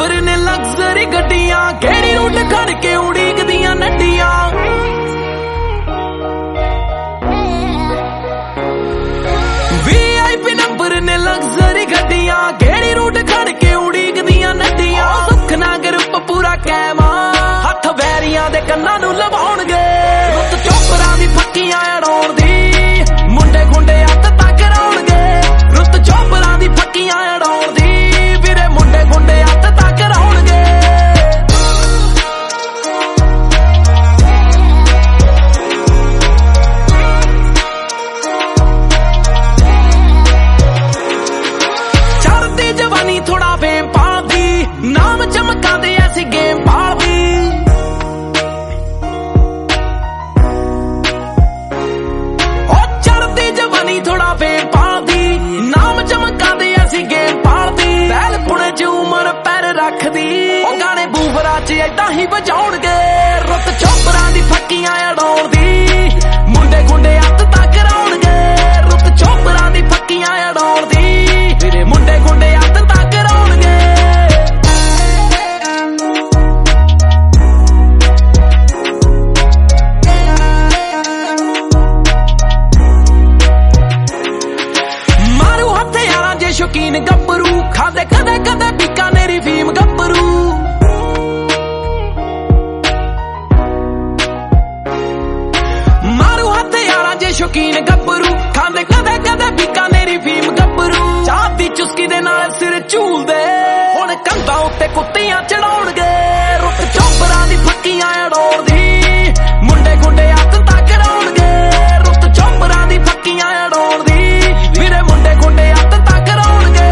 number ने luxury गड्डियां केड़ी रूट खड़ के उड़ीकदियां नड्डियां VIP नंबर ने लग्जरी गड्डियां केड़ी रूट खड़ के उड़ीकदियां नड्डियां सुख ना ग्रुप पूरा कैमा हथ बैरियां दे कन्नां नूं लवाउणगे रुत चोपरां दी फक्कियां अड़ाउण दी मुंडे खुंडे हत्थ तक राउणगे रुत चोपरां दी फक्कियां अड़ाउण दी ਵੀਰੇ ਮੁੰਡੇ ਗੁੰਡੇ ਹੱਥ ਤੱਕ ਰਾਉਣਗੇ ਚੜ੍ਹਦੀ ਜਵਾਨੀ ਥੋੜਾ ਫੇਮ ਪਾਦੀ ਨਾਮ ਚਮਕਾਉਂਦੇ ਐਸੀ ਗੇਮ ਪਾਲਦੀ ਉਹ ਚੜ੍ਹਦੀ ਜਵਾਨੀ ਥੋੜਾ ਫੇਮ ਪਾਦੀ ਨਾਮ ਚਮਕਾਉਂਦੇ ਐਸੀ ਗੇਮ ਪਾਲਦੀ ਪਹਿਲ ਪੁਣੇ ਚ ਉਮਰ ਪੈਰ ਰੱਖਦੀ ਉਹ ਗਾਣੇ ਬੂਫਰਾਂ ਚ ਏਦਾਂ ਹੀ ਵਜਾਉਣਗੇ ਰੁੱਤ ਚੋਪਰਾਂ ਦੀ ਫੱਕੀਆਂ ਅੜਾਉਣ ਦੀ ਮੁੰਡੇ ਗੁੰਡੇ ਹੱਥ ਤੱਕ ਰਾਉਣਗੇ ਰੁੱਤ ਚੋਪਰਾਂ ਦੀ ਫੱਕੀਆਂ ਅੜਾਉਣ ਦੀ ਵੀਰੇ ਮੁੰਡੇ ਗੁੰਡੇ ਹੱਥ ਤੱਕ ਰਾਉਣਗੇ ਮਾਰੂ ਹਥਿਆਰਾਂ ਜੇ ਸ਼ੌਕੀਨ ਗੱਭਰੂ ਖਾਂਦੇ ਕਦੇ ਕਦੇ ਬੀਕਾਨੇਰੀ ਫੀਮ ਗੱਭਰੂ ਮਾਰੂ ਹਥਿਆਰਾਂ ਜੇ ਸ਼ੌਕੀਨ ਗੱਭਰੂ ਖਾਂਦੇ ਕਦੇ ਕਦੇ ਬੀਕਾਨੇਰੀ ਫੀਮ ਗੱਭਰੂ ਚਾਹ ਦੀ ਚੁਸਕੀ ਦੇ ਨਾਲ ਸਿਰ ਝੂਲਦੇ ਹੁਣ ਕੰਧਾਂ ਉੱਤੇ ਕੁੱਤੀਆਂ ਚੜਾਉਣਗੇ ਰੁੱਤ ਚੋਪਰਾਂ ਦੀ ਫੱਕੀਆਂ ਅੜਾਉਣਦੀ ਮੁੰਡੇ ਗੁੰਡੇ ਹੱਥ ਤੱਕ ਰਾਉਣਗੇ ਰੁੱਤ ਚੋਪਰਾਂ ਦੀ ਫੱਕੀਆਂ ਅੜਾਉਣਦੀ ਵੀਰੇ ਮੁੰਡੇ ਗੁੰਡੇ ਹੱਥ ਤੱਕ ਰਾਉਣਗੇ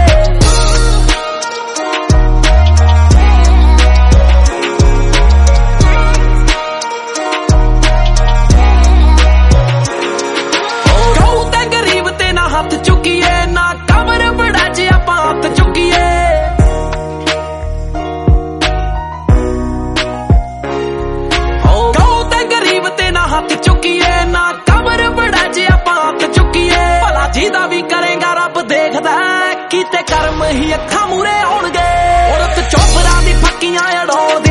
ਹੱਥ ਚੁੱਕੀਏ ਨਾ ਕਮਰ ਬੜਾ ਜੇ ਆਪਾਂ ਹੱਥ ਚੁੱਕੀਏ ਕਹੋ ਤੇ ਗਰੀਬ ਤੇ ਨਾ ਹੱਥ ਚੁੱਕੀਏ ਨਾ ਕਮਰ ਬੜਾ ਜੇ ਆਪਾਂ ਹੱਥ ਚੁੱਕੀਏ ਭਲਾ ਜਿਹਦਾ ਵੀ ਕਰੇਗਾ ਰੱਬ ਦੇਖਦਾ ਕੀਤੇ ਕਰਮ ਹੀ ਅੱਖਾਂ ਮੂਰੇ ਆਉਣਗੇ ਔਰਤ ਚੋਪਰਾਂ ਦੀ ਫੱਕੀਆਂ ਅੜਾਉਣ